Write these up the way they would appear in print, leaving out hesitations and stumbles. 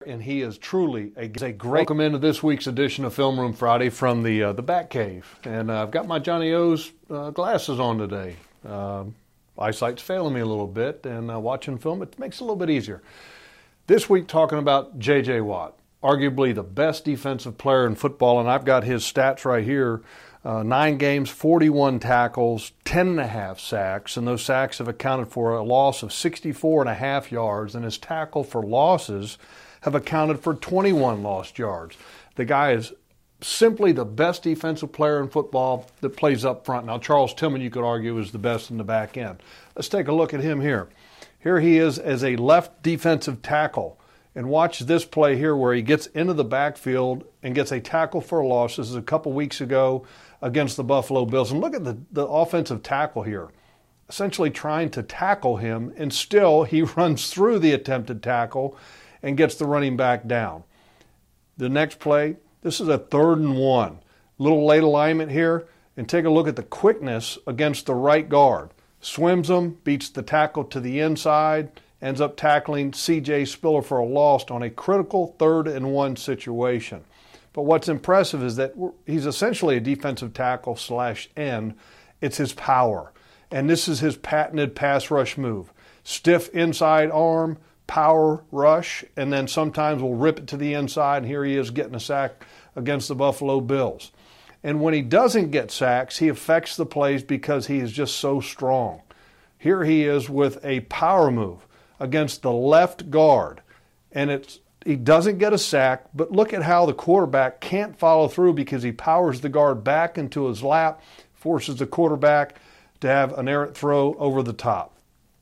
And he is truly a great. Welcome into this week's edition of Film Room Friday from the Batcave, and I've got my Johnny O's glasses on today. Eyesight's failing me a little bit, and watching film it makes it a little bit easier. This week talking about J.J. Watt, arguably the best defensive player in football, and I've got his stats right here. 9 games, 41 tackles, 10.5 sacks, and those sacks have accounted for a loss of 64.5 yards, and his tackle for losses have accounted for 21 lost yards. The guy is simply the best defensive player in football that plays up front. Now, Charles Tillman, you could argue, is the best in the back end. Let's take a look at him here. Here he is as a left defensive tackle. And watch this play here where he gets into the backfield and gets a tackle for a loss. This is a couple weeks ago against the Buffalo Bills. And look at the offensive tackle here, essentially trying to tackle him, and still he runs through the attempted tackle and gets the running back down. The next play, this is a 3rd and 1. Little late alignment here, and take a look at the quickness against the right guard. Swims him, beats the tackle to the inside, ends up tackling C.J. Spiller for a loss on a critical 3rd and 1 situation. But what's impressive is that he's essentially a defensive tackle / end. It's his power. And this is his patented pass rush move. Stiff inside arm, power rush, and then sometimes we'll rip it to the inside, and here he is getting a sack against the Buffalo Bills. And when he doesn't get sacks, he affects the plays because he is just so strong. Here he is with a power move against the left guard, and he doesn't get a sack, but look at how the quarterback can't follow through because he powers the guard back into his lap, forces the quarterback to have an errant throw over the top.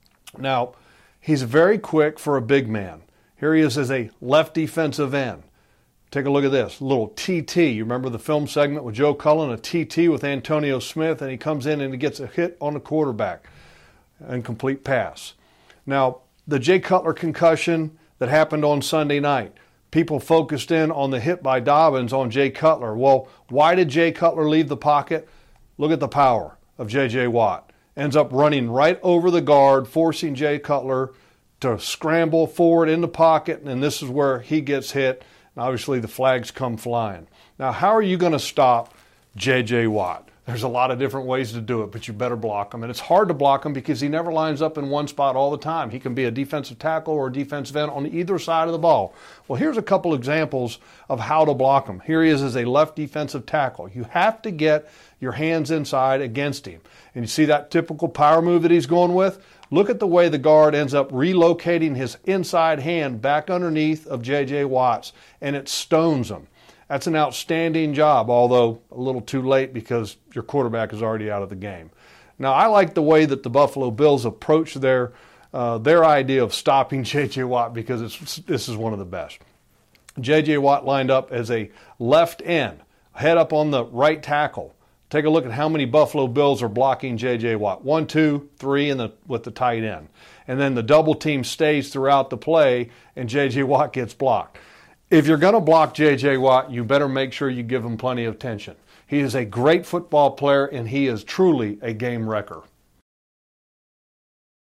Now, he's very quick for a big man. Here he is as a left defensive end. Take a look at this, little TT. You remember the film segment with Joe Cullen, a TT with Antonio Smith, and he comes in and he gets a hit on the quarterback. Incomplete pass. Now, the Jay Cutler concussion that happened on Sunday night, people focused in on the hit by Dobbins on Jay Cutler. Well, why did Jay Cutler leave the pocket? Look at the power of J.J. Watt. Ends up running right over the guard, forcing Jay Cutler to scramble forward in the pocket, and this is where he gets hit, and obviously the flags come flying. Now, how are you going to stop J.J. Watt? There's a lot of different ways to do it, but you better block him. And it's hard to block him because he never lines up in one spot all the time. He can be a defensive tackle or a defensive end on either side of the ball. Well, here's a couple examples of how to block him. Here he is as a left defensive tackle. You have to get your hands inside against him. And you see that typical power move that he's going with? Look at the way the guard ends up relocating his inside hand back underneath of J.J. Watt's, and it stones him. That's an outstanding job, although a little too late because your quarterback is already out of the game. Now, I like the way that the Buffalo Bills approach their idea of stopping J.J. Watt because this is one of the best. J.J. Watt lined up as a left end, head up on the right tackle. Take a look at how many Buffalo Bills are blocking J.J. Watt. 1, 2, 3 with the tight end. And then the double team stays throughout the play, and J.J. Watt gets blocked. If you're going to block J.J. Watt, you better make sure you give him plenty of attention. He is a great football player, and he is truly a game wrecker.